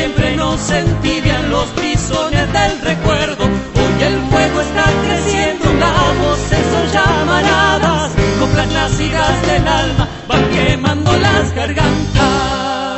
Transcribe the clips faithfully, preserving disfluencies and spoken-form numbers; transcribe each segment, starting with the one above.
siempre nos entibian los brisones del recuerdo. Hoy el fuego está creciendo, las voces son llamaradas, coplas nacidas del alma van quemando las gargantas.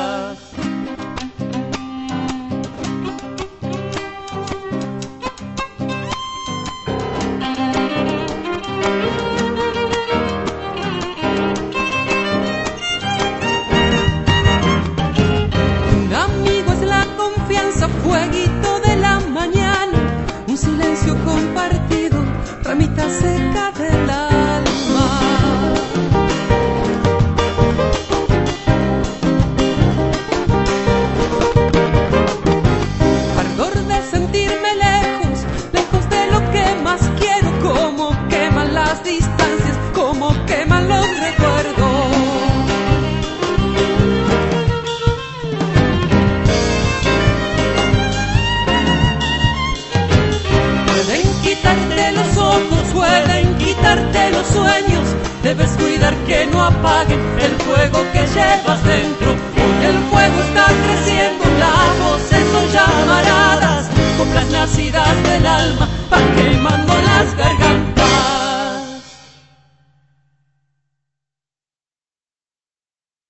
Fueguito de la mañana, un silencio compartido, ramita seca del alma. Ardor de sentirme lejos, lejos de lo que más quiero, como queman las distancias, como queman los recuerdos. Pueden quitarte los sueños, debes cuidar que no apaguen el fuego que llevas dentro. Hoy el fuego está creciendo, la